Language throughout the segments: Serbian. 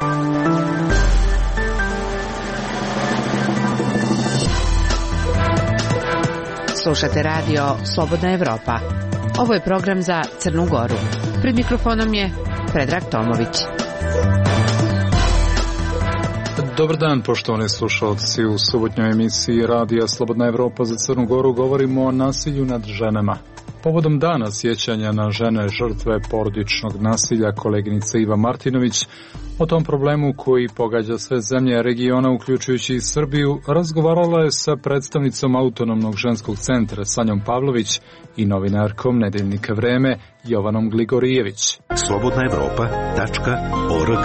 Slušate radio Slobodna Evropa. Ovo je program za Crnu Goru. Pred mikrofonom je Predrag Tomović. Dobar dan, poštovani slušalci. U subotnjoj emisiji radija Slobodna Evropa za Crnu Goru govorimo o nasilju nad ženama. Povodom dana sjećanja na žene žrtve porodičnog nasilja, koleginica Iva Martinović o tom problemu koji pogađa sve zemlje regiona, uključujući i Srbiju, razgovarala je sa predstavnicom Autonomnog ženskog centra Sanjom Pavlović i novinarkom Nedeljnika Vreme Jovanom Gligorijević. slobodnaevropa.org.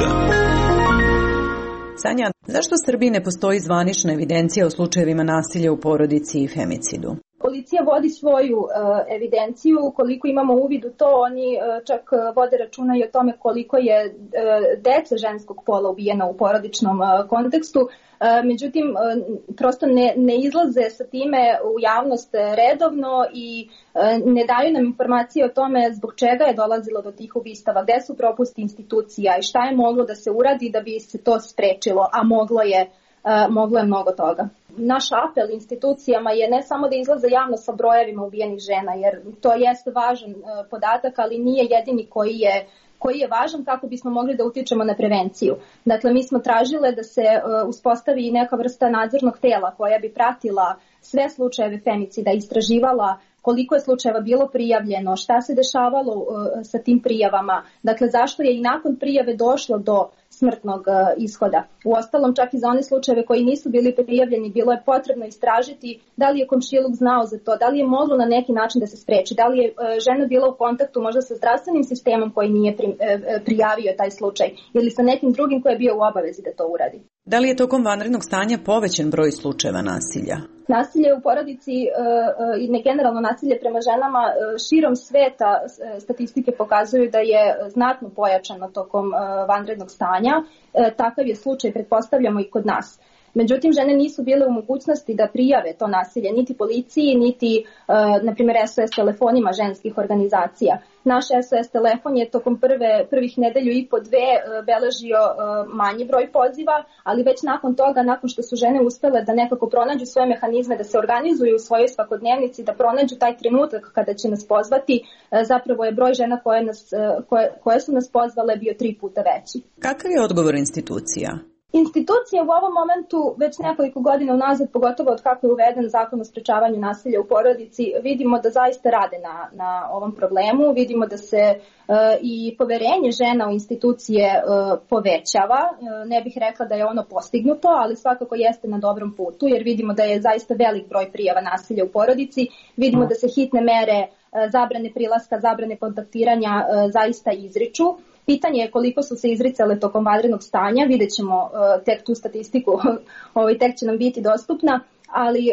Sanja, zašto u Srbiji ne postoji zvanična evidencija o slučajevima nasilja u porodici i femicidu? Policija vodi svoju evidenciju, koliko imamo uvid u to, oni čak vode računa i o tome koliko je dece ženskog pola ubijeno u porodičnom kontekstu. Međutim, prosto ne izlaze sa time u javnost redovno i ne daju nam informacije o tome zbog čega je dolazilo do tih ubistava, gde su propusti institucija i šta je moglo da se uradi da bi se to sprečilo, a moglo je mnogo toga. Naš apel institucijama je ne samo da izlaze javno sa brojevima ubijenih žena, jer to jeste važan podatak, ali nije jedini koji je važan kako bismo mogli da utičemo na prevenciju. Dakle, mi smo tražile da se uspostavi neka vrsta nadzornog tela koja bi pratila sve slučajeve femicida, istraživala koliko je slučajeva bilo prijavljeno, šta se dešavalo sa tim prijavama, dakle zašto je i nakon prijave došlo do smrtnog ishoda. Uostalom, čak i za one slučajeve koji nisu bili prijavljeni, bilo je potrebno istražiti da li je komšiluk znao za to, da li je moglo na neki način da se spreči, da li je žena bila u kontaktu možda sa zdravstvenim sistemom koji nije prijavio taj slučaj ili sa nekim drugim koji je bio u obavezi da to uradi. Da li je tokom vanrednog stanja povećan broj slučajeva nasilja? Nasilje u porodici i generalno nasilje prema ženama širom sveta statistike pokazuju da je znatno pojačano tokom vanrednog stanja. Takav je slučaj, pretpostavljamo, i kod nas. Međutim, žene nisu bile u mogućnosti da prijave to nasilje niti policiji, niti, na primjer, SOS telefonima ženskih organizacija. Naš SOS telefon je tokom prvih nedelju i po dve beležio manji broj poziva, ali već nakon toga, nakon što su žene uspele da nekako pronađu svoje mehanizme, da se organizuju u svojoj svakodnevnici, da pronađu taj trenutak kada će nas pozvati, zapravo je broj žena koje su nas pozvale bio 3 puta veći. Kakav je odgovor institucija? Institucije u ovom momentu već nekoliko godina unazad, pogotovo od kako je uveden zakon o sprečavanju nasilja u porodici, vidimo da zaista rade na ovom problemu, vidimo da se i poverenje žena u institucije povećava. Ne bih rekla da je ono postignuto, ali svakako jeste na dobrom putu, jer vidimo da je zaista velik broj prijava nasilja u porodici, vidimo da se hitne mere zabrane prilaska, zabrane kontaktiranja zaista izriču. Pitanje je koliko su se izricale tokom vanrednog stanja, vidjet ćemo tek tu statistiku, tek će nam biti dostupna, ali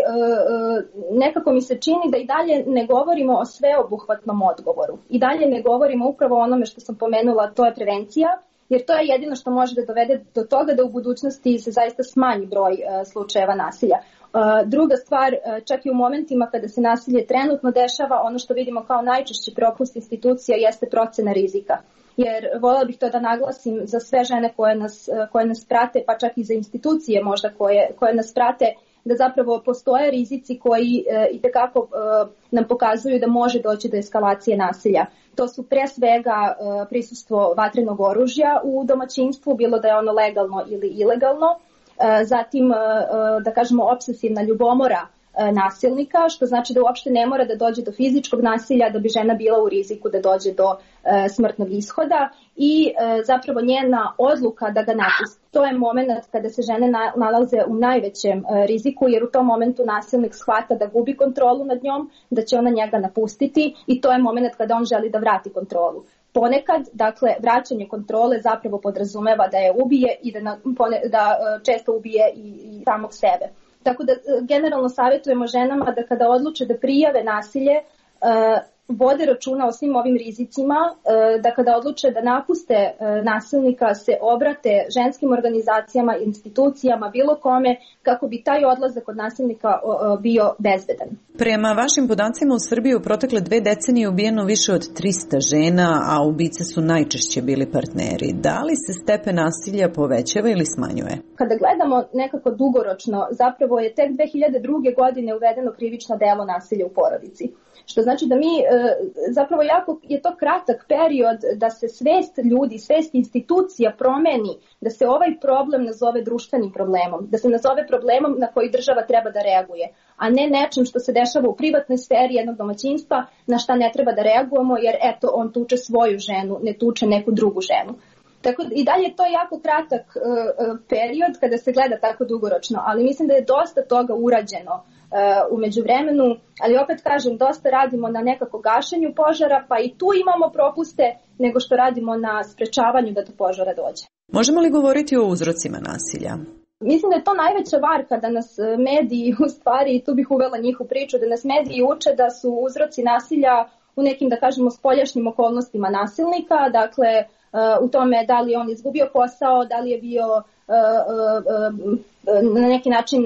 nekako mi se čini da i dalje ne govorimo o sveobuhvatnom odgovoru. I dalje ne govorimo upravo o onome što sam pomenula, to je prevencija, jer to je jedino što može da dovede do toga da u budućnosti se zaista smanji broj slučajeva nasilja. Druga stvar, čak i u momentima kada se nasilje trenutno dešava, ono što vidimo kao najčešći propust institucija jeste procena rizika. Jer voljela bih to da naglasim za sve žene koje nas prate, pa čak i za institucije možda koje nas prate, da zapravo postoje rizici koji itekako nam pokazuju da može doći do eskalacije nasilja. To su pre svega prisustvo vatrenog oružja u domaćinstvu, bilo da je ono legalno ili ilegalno, zatim da kažemo opsesivna ljubomora nasilnika, što znači da uopšte ne mora da dođe do fizičkog nasilja da bi žena bila u riziku da dođe do smrtnog ishoda i zapravo njena odluka da ga napusti. To je moment kada se žene nalaze u najvećem riziku, jer u tom momentu nasilnik shvata da gubi kontrolu nad njom, da će ona njega napustiti i to je moment kada on želi da vrati kontrolu. Ponekad, dakle, vraćanje kontrole zapravo podrazumeva da je ubije i da često ubije i samog sebe. Tako da generalno savjetujemo ženama da kada odluče da prijave nasilje, vode računa o svim ovim rizicima, da kada odluče da napuste nasilnika se obrate ženskim organizacijama, institucijama, bilo kome, kako bi taj odlazak od nasilnika bio bezbedan. Prema vašim podacima u Srbiji u protekle 2 decenije ubijeno više od 300 žena, a ubice su najčešće bili partneri. Da li se stepen nasilja povećava ili smanjuje? Kada gledamo nekako dugoročno, zapravo je tek 2002. godine uvedeno krivično delo nasilja u porodici. Što znači da mi, zapravo jako je to kratak period da se svest ljudi, svest institucija promeni, da se ovaj problem nazove društvenim problemom, da se nazove problemom na koji država treba da reaguje, a ne nečim što se dešava u privatnoj sferi jednog domaćinstva na šta ne treba da reagujemo jer eto on tuče svoju ženu, ne tuče neku drugu ženu. Tako i dalje je to jako kratak period kada se gleda tako dugoročno, ali mislim da je dosta toga urađeno u međuvremenu, ali opet kažem, dosta radimo na nekako gašenju požara, pa i tu imamo propuste nego što radimo na sprečavanju da do požara dođe. Možemo li govoriti o uzrocima nasilja? Mislim da je to najveća varka da nas mediji, u stvari, i tu bih uvela njih u priču, da nas mediji uče da su uzroci nasilja u nekim, da kažemo, spoljašnjim okolnostima nasilnika, dakle, u tome da li je on izgubio posao, da li je bio na neki način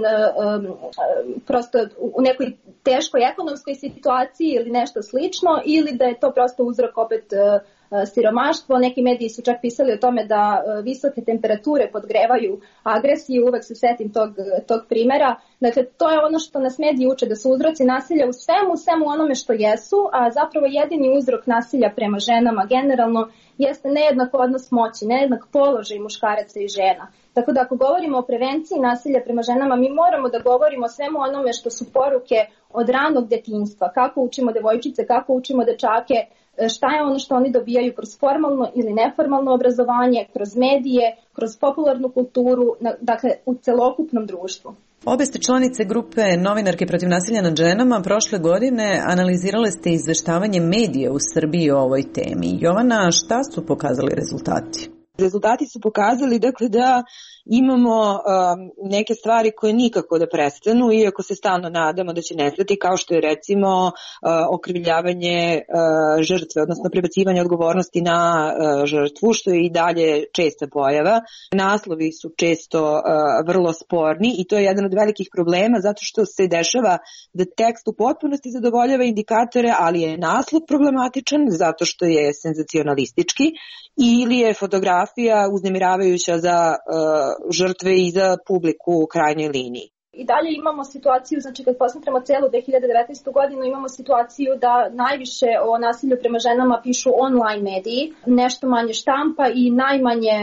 prosto u nekoj teškoj ekonomskoj situaciji ili nešto slično, ili da je to prosto uzrok opet siromaštvo. Neki mediji su čak pisali o tome da visoke temperature podgrevaju agresiju, uvek se setim tog primera. Dakle, to je ono što nas mediji uče, da su uzroci nasilja u svemu onome što jesu, a zapravo jedini uzrok nasilja prema ženama generalno jeste nejednak odnos moći, nejednak položaj muškaraca i žena. Tako da ako govorimo o prevenciji nasilja prema ženama, mi moramo da govorimo o svemu onome što su poruke od ranog detinjstva, kako učimo devojčice, kako učimo dečake, šta je ono što oni dobijaju kroz formalno ili neformalno obrazovanje, kroz medije, kroz popularnu kulturu, dakle u celokupnom društvu. Obe ste članice grupe Novinarke protiv nasilja nad ženama. Prošle godine analizirale ste izveštavanje medija u Srbiji o ovoj temi. Jovana, šta su pokazali rezultati? Rezultati su pokazali da imamo neke stvari koje nikako da prestanu, iako se stalno nadamo da će nestati, kao što je recimo okrivljavanje žrtve, odnosno prebacivanje odgovornosti na žrtvu, što je i dalje česta pojava. Naslovi su često vrlo sporni i to je jedan od velikih problema zato što se dešava da tekst u potpunosti zadovoljava indikatore, ali je naslov problematičan zato što je senzacionalistički ili je fotografija uznemiravajuća za žrtve i za publiku u krajnjoj liniji. I dalje imamo situaciju, znači kad posmatramo celu 2019. godinu, imamo situaciju da najviše o nasilju prema ženama pišu online mediji, nešto manje štampa i najmanje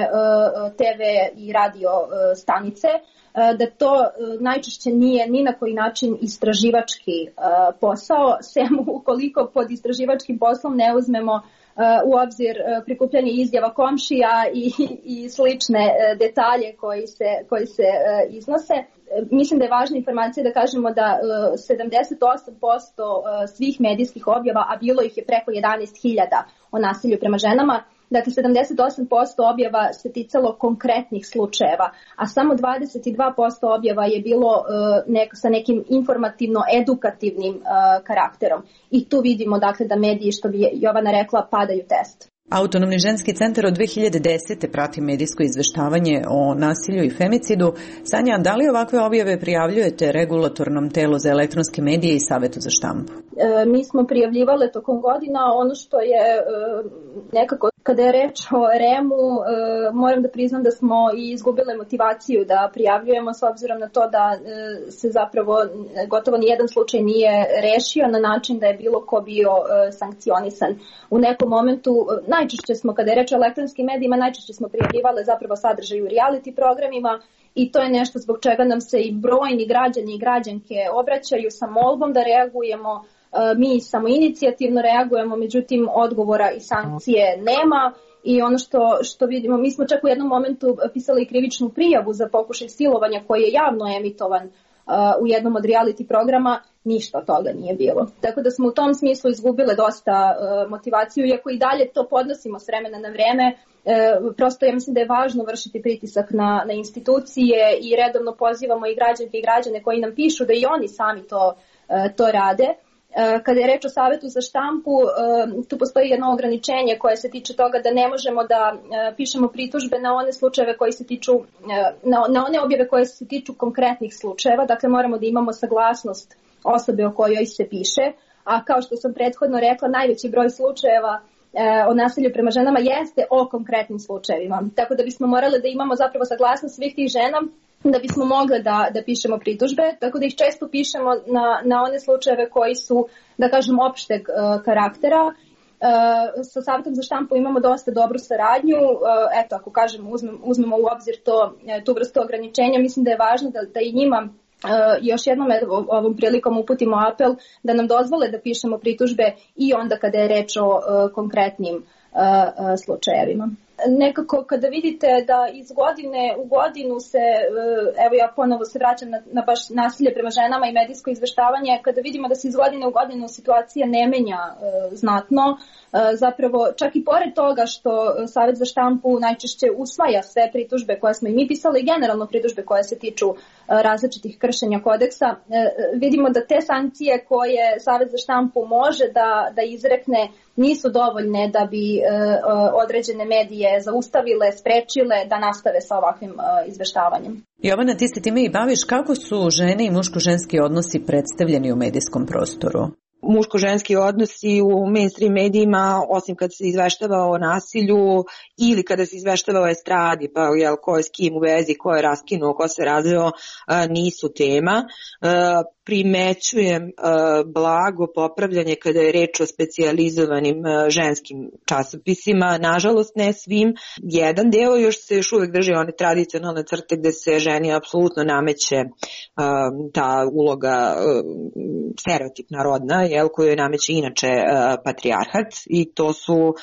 TV i radio stanice, da to najčešće nije ni na koji način istraživački posao, sem ukoliko pod istraživačkim poslom ne uzmemo u obzir prikupljanje izjava komšija i slične detalje koji se iznose. Mislim da je važna informacija da kažemo da 78% svih medijskih objava, a bilo ih je preko 11.000 o nasilju prema ženama, dakle 78% objava se ticalo konkretnih slučajeva, a samo 22% objava je bilo sa nekim informativno-edukativnim karakterom. I tu vidimo dakle da mediji, što bi Jovana rekla, padaju test. Autonomni ženski centar od 2010. prati medijsko izveštavanje o nasilju i femicidu. Sanja, da li ovakve objave prijavljujete regulatornom telu za elektronske medije i Savetu za štampu? Mi smo prijavljivale tokom godina. Ono što je nekako, kada je reč o REM-u, moram da priznam da smo i izgubile motivaciju da prijavljujemo, s obzirom na to da se zapravo gotovo nijedan slučaj nije rešio na način da je bilo ko bio sankcionisan. U nekom momentu, najčešće smo, kada je reč o elektronskim medijima, najčešće smo prijavljivale zapravo sadržaj u reality programima i to je nešto zbog čega nam se i brojni građani i građanke obraćaju sa molbom da reagujemo. Mi samoinicijativno reagujemo, međutim odgovora i sankcije nema i ono što vidimo, mi smo čak u jednom momentu pisali krivičnu prijavu za pokušaj silovanja koji je javno emitovan u jednom od reality programa, ništa od toga nije bilo. Tako da smo u tom smislu izgubile dosta motivaciju, iako i dalje to podnosimo s vremena na vreme. Prosto ja mislim da je važno vršiti pritisak na institucije i redovno pozivamo i građanke i građane koji nam pišu da i oni sami to rade. Kada je reč o Savetu za štampu, tu postoji jedno ograničenje koje se tiče toga da ne možemo da pišemo pritužbe na one slučajeve koji se tiču, na one objave koje se tiču konkretnih slučajeva, dakle moramo da imamo saglasnost osobe o kojoj se piše, a kao što sam prethodno rekla, najveći broj slučajeva o nasilju prema ženama jeste o konkretnim slučajevima. Tako da bismo morali da imamo zapravo saglasnost svih tih žena da bismo mogli da pišemo pritužbe, tako da ih često pišemo na one slučajeve koji su, da kažem, opšteg karaktera. Sa Savetom za štampu imamo dosta dobru saradnju. Eto, ako kažem, uzmemo u obzir tu vrstu ograničenja, mislim da je važno da i njima još jednom ovom prilikom uputimo apel da nam dozvole da pišemo pritužbe i onda kada je reč o konkretnim slučajevima. Nekako kada vidite da iz godine u godinu se, evo ja ponovo se vraćam na baš nasilje prema ženama i medijsko izveštavanje, kada vidimo da se iz godine u godinu situacija ne menja znatno, zapravo čak i pored toga što Savet za štampu najčešće usvaja sve pritužbe koje smo i mi pisali, generalno pritužbe koje se tiču različitih kršenja kodeksa, vidimo da te sankcije koje Savet za štampu može da izrekne nisu dovoljne da bi određene medije zaustavile, sprečile da nastave sa ovakvim izveštavanjem. Jovana, ti se time i baviš. Kako su žene i muško-ženski odnosi predstavljeni u medijskom prostoru? Muško-ženski odnosi u mainstream medijima, osim kad se izveštava o nasilju ili kada se izveštava o estradi, pa ko je s kim u vezi, ko je raskinuo, ko se razveo, nisu tema. Primećujem blago popravljanje kada je reč o specijalizovanim ženskim časopisima, nažalost ne svim. Jedan deo još uvek drži one tradicionalne crte gde se ženi apsolutno nameće ta uloga stereotipna rodna, koju je nameće inače patrijarhat, i to su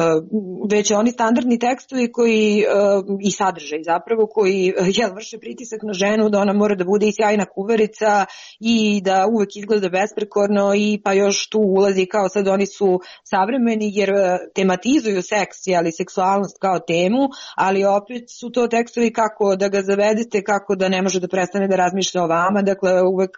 već oni standardni tekstovi koji i sadržaj zapravo koji vrše pritisak na ženu da ona mora da bude i sjajna kuvarica i da uvek izgleda besprekorno, i pa još tu ulazi kao sad oni su savremeni jer tematizuju seks, seksualnost kao temu, ali opet su to tekstovi kako da ga zavedete, kako da ne može da prestane da razmišlja o vama, dakle uvek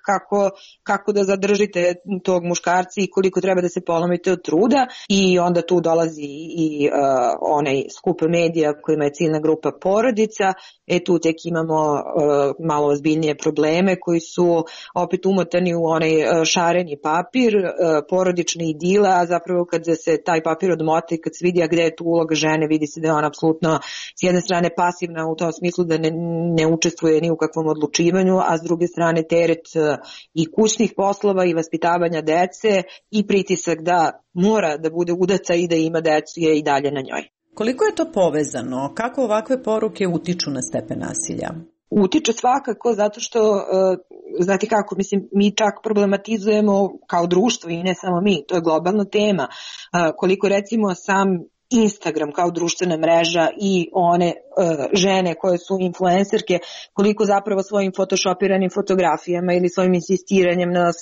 kako da zadržite tog muškarca i koliko treba da se polomite od truda, i onda tu dolazi i onaj skup medija kojima je ciljna grupa porodica. Tu tek imamo malo ozbiljnije probleme koji su opet umotani u onaj šareni papir, porodične idila, a zapravo kad se taj papir odmota i kad se vidi gde je tu uloga žene, vidi se da je ona apsolutno s jedne strane pasivna u tom smislu da ne učestvuje ni u kakvom odlučivanju, a s druge strane teret i kućnih poslova i vaspitavanja dece i pritisak da mora da bude udaca i da ima decu je i dalje na njoj. Koliko je to povezano? Kako ovakve poruke utiču na stepen nasilja? Utiče svakako zato što, znate kako, mi čak problematizujemo kao društvo i ne samo mi, to je globalna tema. Koliko recimo sam Instagram kao društvena mreža i one žene koje su influencerke, koliko zapravo svojim photoshopiranim fotografijama ili svojim insistiranjem na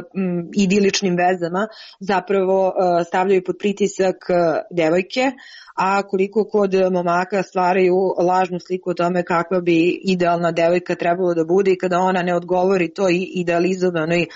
idiličnim vezama zapravo stavljaju pod pritisak devojke, a koliko kod momaka stvaraju lažnu sliku o tome kakva bi idealna devojka trebalo da bude, i kada ona ne odgovori toj idealizovanoj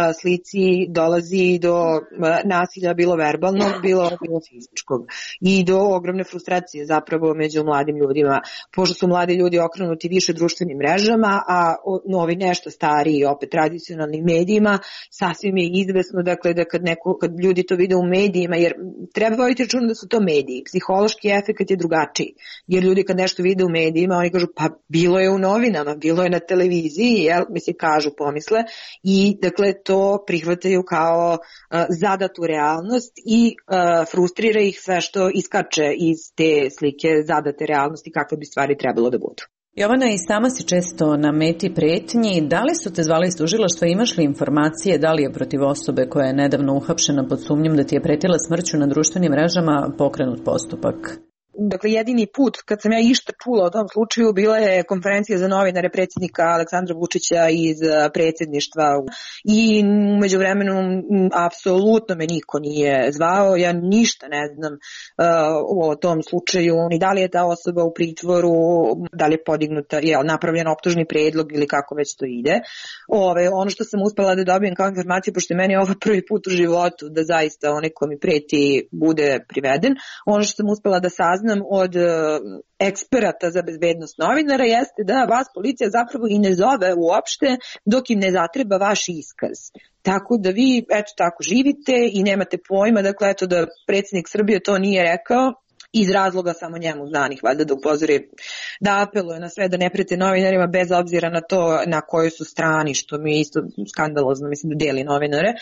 slici dolazi do nasilja, bilo verbalnog, bilo fizičkog, i do ogromne frustracije zapravo među mladim ljudima, pošto su mladi ljudi okrenuti više društvenim mrežama, a novi nešto stariji opet tradicionalnim medijima. Sasvim je izvesno dakle da kad ljudi to vide u medijima, jer treba voditi računa da su to mediji, psihološki efekt je drugačiji, jer ljudi kad nešto vide u medijima oni kažu pa bilo je u novinama, bilo je na televiziji, kažu, pomisle, i dakle to prihvataju kao zadatu realnost i frustrira ih sve što iskače iz te slike zadate realnosti kakve bi stvari trebalo da budu. Jovana, i sama si često na meti pretnji. Da li su te zvali iz tužilaštva, imaš li informacije da li je protiv osobe koja je nedavno uhapšena pod sumnjom da ti je pretila smrću na društvenim mrežama pokrenut postupak? dakle jedini put kad sam ja išta čula o tom slučaju bila je konferencija za novinare predsjednika Aleksandra Vučića iz predsjedništva i umeđu vremenu apsolutno me niko nije zvao, ja ništa ne znam o tom slučaju, ni da li je ta osoba u pritvoru, da li je podignuta, napravljen optužni predlog ili kako već to ide. Ono što sam uspela da dobijem kao informaciju, pošto je meni ovo prvi put u životu da zaista onaj ko mi preti bude priveden, ono što sam uspela da saznam od eksperata za bezbednost novinara jeste da vas policija zapravo i ne zove uopšte dok im ne zatreba vaš iskaz. Tako da vi, eto tako, živite i nemate pojma, dakle, eto da predsjednik Srbije to nije rekao, iz razloga samo njemu znanih, valjda da upozori, da apeluje na sve da ne prete novinarima bez obzira na to na kojoj su strani, što mi je isto skandalozno, mislim da deli novinare,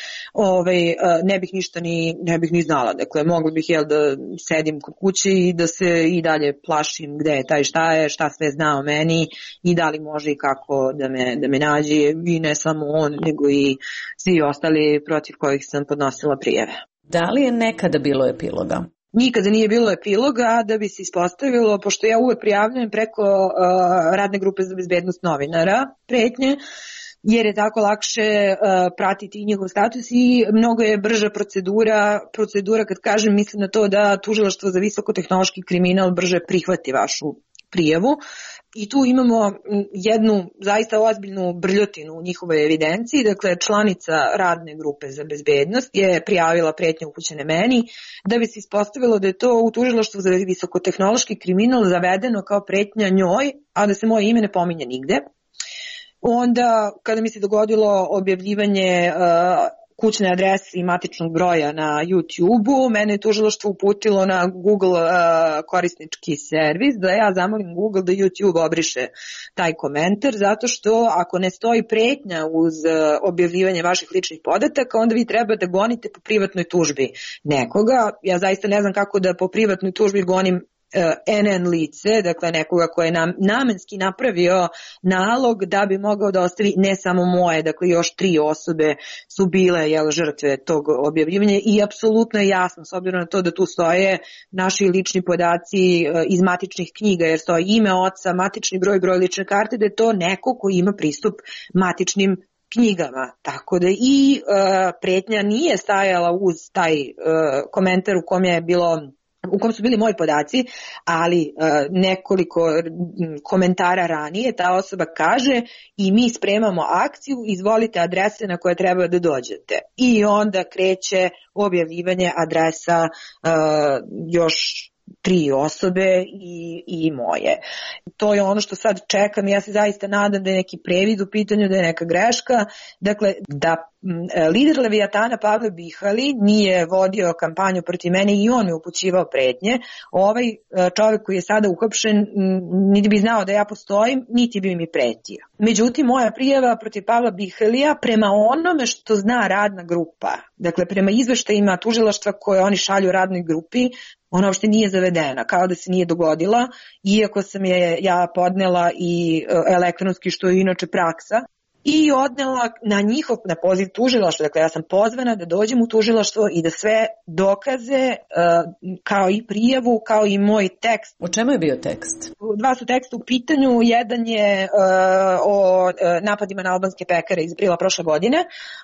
ne bih ništa ne bih ni znala, dakle mogla bih da sedim kod kuće i da se i dalje plašim gde je taj šta sve zna o meni i da li može i kako da me nađe, i ne samo on, nego i svi ostali protiv kojih sam podnosila prijave. Da li je nekada bilo epiloga? Nikada nije bilo epiloga, da bi se ispostavilo, pošto ja uvek prijavljujem preko radne grupe za bezbednost novinara pretnje, jer je tako lakše pratiti njihov status i mnogo je brža procedura, kad kažem, mislim na to da Tužilaštvo za visokotehnološki kriminal brže prihvati vašu prijavu. I tu imamo jednu zaista ozbiljnu brljotinu u njihovoj evidenciji, dakle članica radne grupe za bezbednost je prijavila pretnje upućene meni, da bi se ispostavilo da je to u Tužilaštvu za visokotehnološki kriminal zavedeno kao pretnja njoj, a da se moje ime ne pominje nigde. Onda kada mi se dogodilo objavljivanje kućne adrese i matičnog broja na YouTube-u, mene je tužilaštvo uputilo na Google korisnički servis da ja zamolim Google da YouTube obriše taj komentar, zato što ako ne stoji pretnja uz objavljivanje vaših ličnih podataka, onda vi treba da gonite po privatnoj tužbi nekoga. Ja zaista ne znam kako da po privatnoj tužbi gonim NN lice, dakle nekoga ko je namenski napravio nalog da bi mogao da ostavi ne samo moje, dakle još 3 osobe su bile žrtve tog objavljivanja i apsolutno je jasno, s obzirom na to da tu stoje naši lični podaci iz matičnih knjiga, jer stoji ime oca, matični broj lične karte, da je to neko ko ima pristup matičnim knjigama. Tako da i pretnja nije stajala uz taj komentar u kom su bili moji podaci, ali nekoliko komentara ranije ta osoba kaže i mi spremamo akciju, izvolite adrese na koje treba da dođete. I onda kreće objavljivanje adresa još 3 osobe i moje. To je ono što sad čekam i ja se zaista nadam da je neki previd u pitanju, da je neka greška. Dakle, da lider Levijatana Pavle Bihali nije vodio kampanju protiv mene i on je upućivao pretnje, ovaj čovjek koji je sada uhapšen niti bi znao da ja postojim, niti bi mi pretio. Međutim, moja prijava protiv Pavla Bihalija prema onome što zna radna grupa, dakle prema izveštajima tužilaštva koje oni šalju radnoj grupi, ona uopšte nije zavedena, kao da se nije dogodila, iako sam je ja podnela i elektronski, što je inače praksa, i odnela na poziv tužilaštva. Dakle, ja sam pozvana da dođem u tužilaštvo i da sve dokaze, kao i prijavu, kao i moj tekst. O čemu je bio tekst? 2 su teksta u pitanju. Jedan je o napadima na albanske pekare iz aprila prošle godine,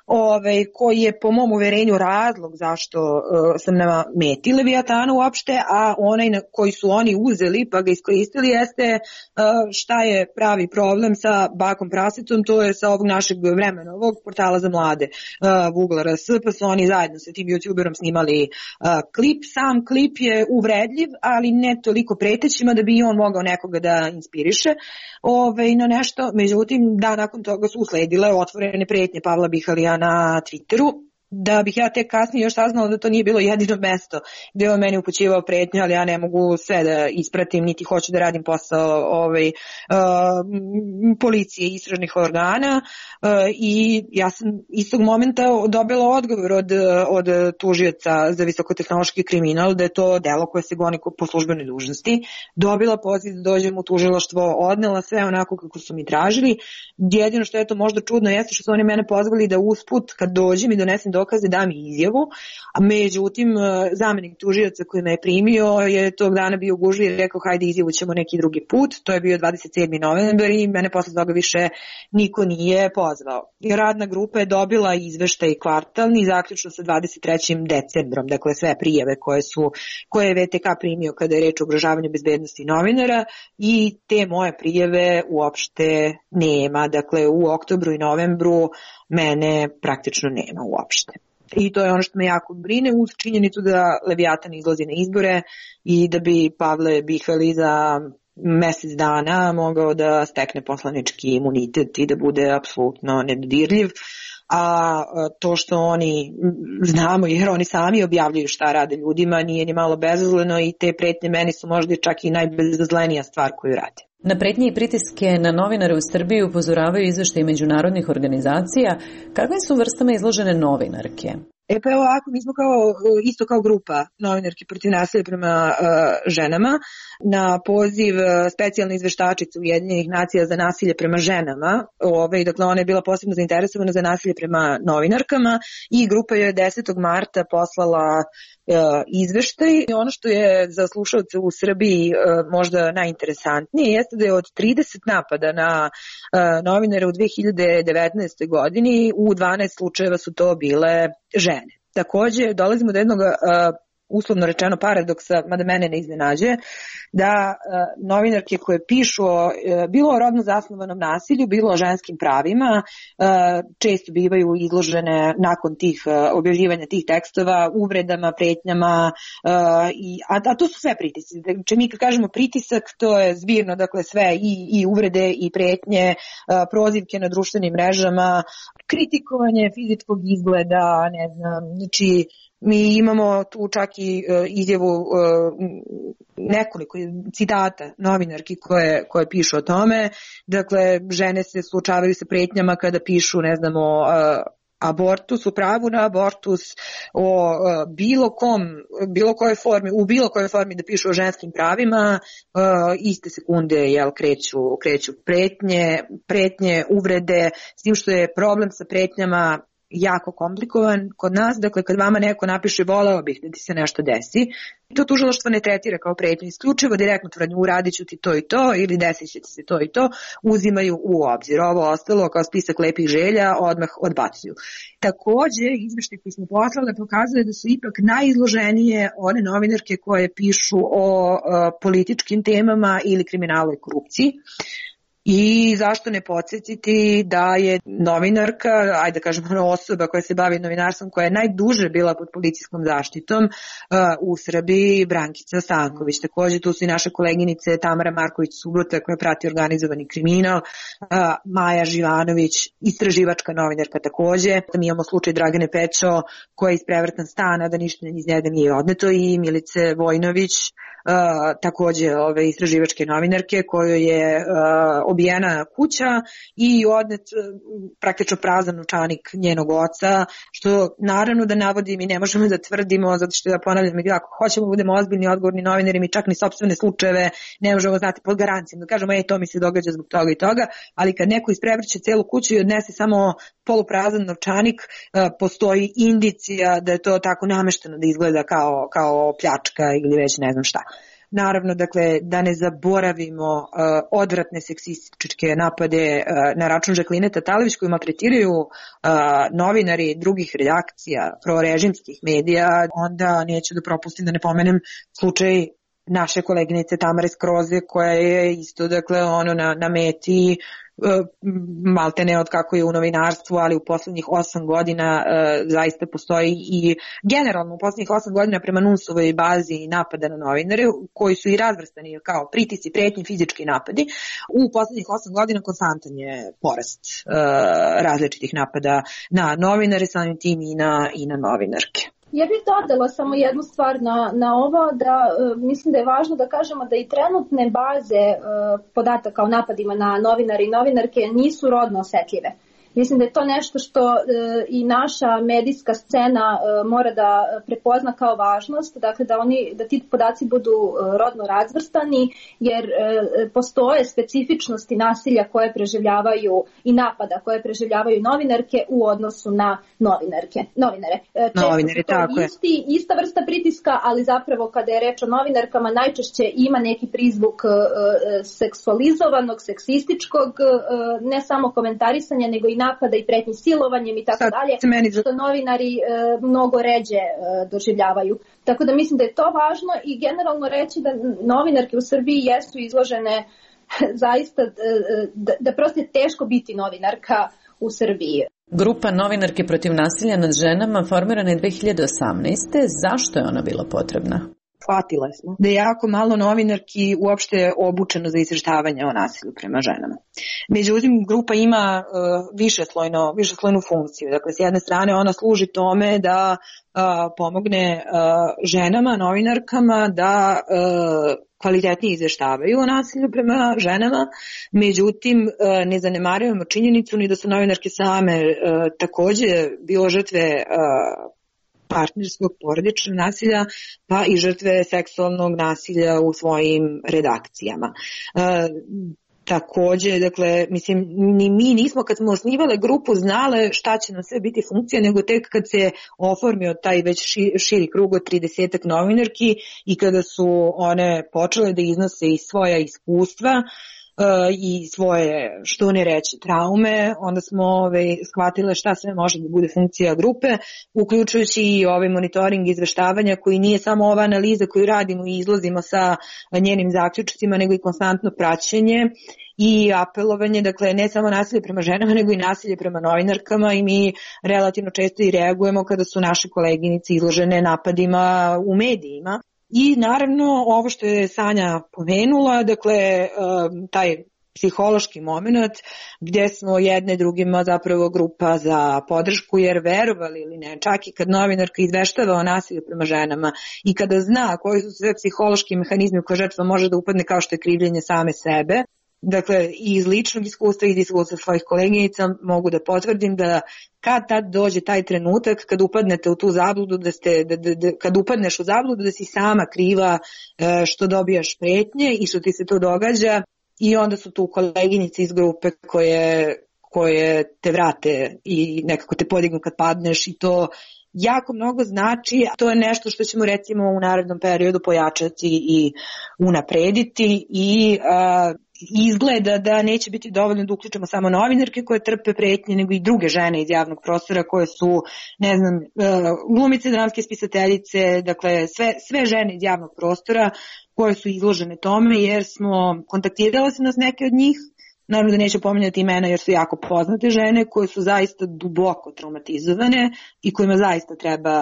koji je po mom uverenju razlog zašto sam na meti Levijatana uopšte, a onaj koji su oni uzeli pa ga iskoristili jeste šta je pravi problem sa Bakom Prasicom, to je sa ovog našeg vremena, ovog portala za mlade Vugla.rs, pa su oni zajedno sa tim youtuberom snimali klip. Sam klip je uvredljiv, ali ne toliko pretećima da bi i on mogao nekoga da inspiriše na nešto. Međutim, da nakon toga su usledile otvorene pretnje Pavla Bihalija na Twitteru, da bih ja tek kasnije još saznala da to nije bilo jedino mesto gde on meni upućivao pretnje, ali ja ne mogu sve da ispratim, niti hoću da radim posao policije i istražnih organa, i ja sam istog momenta dobila odgovor od tužioca za visokotehnološki kriminal da je to delo koje se goni po službenoj dužnosti. Dobila poziv da dođem u tužilaštvo, odnela sve onako kako su mi tražili. Jedino što je to možda čudno jeste što su oni mene pozvali da usput kad dođem i donesem dokaze, dam izjavu, a međutim zamenik tužioca koji me je primio je tog dana bio gužvi i rekao hajde izjavu ćemo neki drugi put, to je bio 27. novembar i mene posle toga više niko nije pozvao. I radna grupa je dobila izveštaj kvartalni zaključno sa 23. decembrom, dakle sve prijave koje je VTK primio kada je reč o ugrožavanju bezbednosti novinara i te moje prijave uopšte nema, dakle u oktobru i novembru mene praktično nema uopšte. I to je ono što me jako brine uz činjenicu da Leviatan izlazi na izbore i da bi Pavle Bihveli za mesec dana mogao da stekne poslanički imunitet i da bude apsolutno nedodirljiv. A to što oni znamo jer oni sami objavljuju šta rade ljudima nije ni malo bezazleno i te pretnje meni su možda čak i najbezazlenija stvar koju rade. Na pretnje i pritiske na novinare u Srbiji upozoravaju izveštaji međunarodnih organizacija. Kakvim su vrstama izložene novinarke? Pa evo ovako, mi smo isto kao grupa novinarki protiv nasilja prema ženama na poziv specijalne izveštačice Ujedinjenih nacija za nasilje prema ženama, dakle ona je bila posebno zainteresovana za nasilje prema novinarkama i grupa je 10. marta poslala izveštaj. Ono što je za slušalce u Srbiji možda najinteresantnije jeste da je od 30 napada na novinare u 2019. godini u 12 slučajeva su to bile žene. Takođe, dolazimo do jednog uslovno rečeno paradoksa, mada mene ne iznenađuje, da novinarke koje pišu bilo o rodno zasnovanom nasilju, bilo o ženskim pravima, često bivaju izložene nakon tih objavljivanja tih tekstova uvredama, pretnjama, a to su sve pritisci. Znači mi kad kažemo pritisak, to je zbirno, dakle sve i uvrede i pretnje, prozivke na društvenim mrežama, kritikovanje fizičkog izgleda, ne znam, znači mi imamo tu čak i izjavu nekoliko citata novinarki koje pišu o tome. Dakle, žene se suočavaju sa pretnjama kada pišu, ne znam, o abortus, o pravu na abortus, o bilo kojoj formi da pišu o ženskim pravima, iste sekunde kreću pretnje, uvrede, s tim što je problem sa pretnjama jako komplikovan kod nas, dakle kad vama neko napiše voleo bih da ti se nešto desi, to tužilaštvo ne tretira kao pretnju, isključivo direktno tvrdnju uradit ću ti to i to ili desit će ti se to i to, uzimaju u obzir. Ovo ostalo kao spisak lepih želja odmah odbacuju. Takođe, izveštaj koji smo poslali pokazuje da su ipak najizloženije one novinarke koje pišu o političkim temama ili kriminalu i korupciji. I zašto ne podsjetiti da je novinarka, ajde da kažemo osoba koja se bavi novinarstvom, koja je najduže bila pod policijskom zaštitom u Srbiji, Brankica Stanković. Takođe tu su i naše koleginice Tamara Marković-Subrota koja prati organizovani kriminal, Maja Živanović, istraživačka novinarka takođe. Mi imamo slučaj Dragane Pečo koja je isprevrtan stana, da ništa iz njega nije odneto, i Milice Vojnović, takođe istraživačke novinarke kojoj je obijena kuća i odnet praktično prazan novčanik njenog oca, što naravno da navodim i ne možemo da tvrdimo, zato što ja ponavljam, ako hoćemo budemo ozbiljni, odgovorni novinari, mi čak ni sopstvene slučajeve ne možemo znati pod garancijom, da kažemo to mi se događa zbog toga i toga, ali kad neko isprevrće celu kuću i odnese samo poluprazan novčanik, postoji indicija da je to tako namešteno da izgleda kao pljačka ili već ne znam šta. Naravno, dakle, da ne zaboravimo odvratne seksističke napade na račun Žakline Tatalović koji maltretiraju novinari drugih redakcija, prorežimskih medija, onda neću da propustim da ne pomenem slučaj naše koleginice Tamare Skroze koja je isto, dakle, na meti maltene od kako je u novinarstvu, ali u poslednjih 8 godina zaista postoji i generalno u poslednjih 8 godina prema NUNS-ovoj bazi napada na novinare koji su i razvrstani kao pritisci, pretnji, fizički napadi. U poslednjih 8 godina konstantan je porast različitih napada na novinare, samim tim i na novinarke. Ja bih dodala samo jednu stvar na ovo, da mislim da je važno da kažemo da i trenutne baze podataka o napadima na novinare i novinarke nisu rodno osetljive. Mislim da je to nešto što i naša medijska scena mora da prepozna kao važnost, dakle da ti podaci budu rodno razvrstani, jer postoje specifičnosti nasilja koje preživljavaju i napada koje preživljavaju novinarke u odnosu na novinare. Često tako je. Ista vrsta pritiska, ali zapravo kada je reč o novinarkama najčešće ima neki prizvuk seksualizovanog, seksističkog, ne samo komentarisanja, nego i napada i pretnji silovanjem i tako dalje, što novinari mnogo ređe doživljavaju. Tako da mislim da je to važno i generalno reći da novinarke u Srbiji jesu izložene zaista, da prosto je teško biti novinarka u Srbiji. Grupa Novinarke protiv nasilja nad ženama formirana je 2018. Zašto je ona bila potrebna? Shvatile smo da je jako malo novinarki uopšte obučeno za izveštavanje o nasilju prema ženama. Međutim, grupa ima višeslojnu funkciju. Dakle, s jedne strane ona služi tome da pomogne ženama, novinarkama da kvalitetnije izveštavaju o nasilju prema ženama, međutim ne zanemarujemo činjenicu ni da su novinarke same takođe bilo žrtve partnerskog porodičnog nasilja, pa i žrtve seksualnog nasilja u svojim redakcijama. Takođe, dakle, mislim, ni mi nismo kad smo osnivale grupu znale šta će nam sve biti funkcija, nego tek kad se oformio taj već širi krug od 30 novinarki i kada su one počele da iznose i svoja iskustva i svoje, što ne reći, traume, onda smo shvatile šta sve može da bude funkcija grupe, uključujući i monitoring izveštavanja koji nije samo ova analiza koju radimo i izlazimo sa njenim zaključcima, nego i konstantno praćenje i apelovanje, dakle ne samo nasilje prema ženama, nego i nasilje prema novinarkama i mi relativno često i reagujemo kada su naše koleginice izložene napadima u medijima. I naravno ovo što je Sanja pomenula, dakle taj psihološki moment gdje smo jedne drugima zapravo grupa za podršku, jer verovali ili ne, čak i kad novinarka izveštava o nasilju prema ženama i kada zna koji su sve psihološki mehanizmi u koje žrtva može da upadne, kao što je krivljenje same sebe, dakle iz ličnog iskustva i iz iskustva svojih koleginica mogu da potvrdim da kad tad dođe taj trenutak kad upadnete u tu zabludu, kad upadneš u zabludu da si sama kriva što dobijaš pretnje i što ti se to događa, i onda su tu koleginice iz grupe koje te vrate i nekako te podignu kad padneš i to jako mnogo znači. To je nešto što ćemo recimo u narednom periodu pojačati i unaprediti i izgleda da neće biti dovoljno da uključimo samo novinarke koje trpe pretnje, nego i druge žene iz javnog prostora koje su, ne znam, glumice, dramske spisateljice, dakle sve žene iz javnog prostora koje su izložene tome, jer smo kontaktirale se nas neke od njih, naravno da neću pominjati imena jer su jako poznate žene koje su zaista duboko traumatizovane i kojima zaista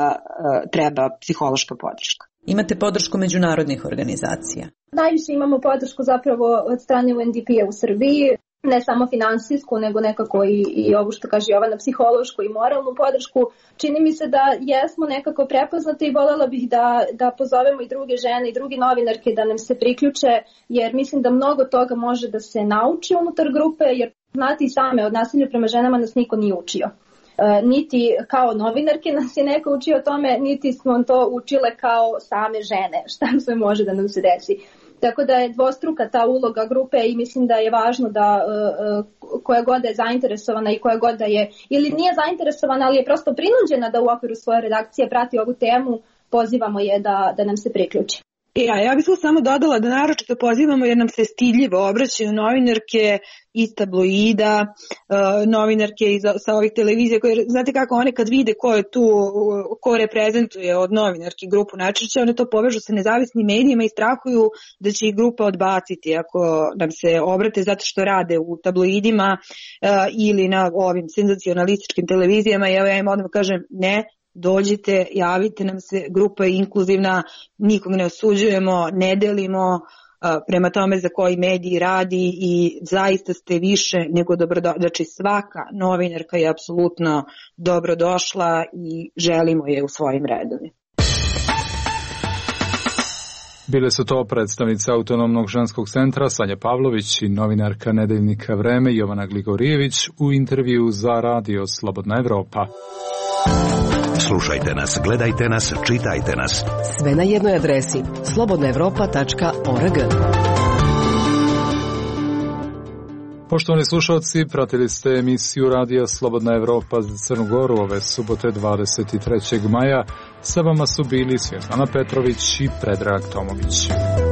treba psihološka podrška. Imate podršku međunarodnih organizacija? Najviše imamo podršku zapravo od strane UNDP-a u Srbiji, ne samo finansijsku, nego nekako i ovu što kaže Jovana, psihološku i moralnu podršku. Čini mi se da jesmo nekako prepoznate i voljela bih da pozovemo i druge žene i druge novinarke da nam se priključe, jer mislim da mnogo toga može da se nauči unutar grupe, jer znate i same, od nasilja prema ženama nas niko nije učio. Niti kao novinarke nas je neko učio o tome, niti smo to učile kao same žene, šta sve može da nam se desi. Tako da je dvostruka ta uloga grupe i mislim da je važno da koja god je zainteresovana i koja god da je, ili nije zainteresovana, ali je prosto prinuđena da u okviru svoje redakcije prati ovu temu, pozivamo je da nam se priključi. Ja bih samo dodala da naročito pozivamo jer nam se stidljivo obraćaju novinarke iz tabloida, novinarke sa ovih televizija koje, znate kako, one kad vide ko je tu, ko reprezentuje od novinarki grupu najčešće, one to povežu sa nezavisnim medijima i strahuju da će ih grupa odbaciti ako nam se obrate zato što rade u tabloidima ili na ovim senzacionalističkim televizijama. I evo ja im odmah kažem ne, dođite, javite nam se, grupa je inkluzivna, nikog ne osuđujemo, ne delimo prema tome za koji mediji radi i zaista ste više nego dobrodošli. Znači svaka novinarka je apsolutno dobrodošla i želimo je u svojim redovima. Bile su to predstavnice Autonomnog ženskog centra Sanja Pavlović i novinarka Nedeljnika Vreme Jovana Gligorijević u intervju za radio Slobodna Evropa. Slušajte nas, gledajte nas, čitajte nas. Sve na jednoj adresi slobodnaevropa.org. Poštovani slušalci, pratili ste emisiju radija Slobodna Evropa za Crnu Goru ove subote 23. maja. Sa vama su bili Svjetlana Petrović i Predrag Tomović.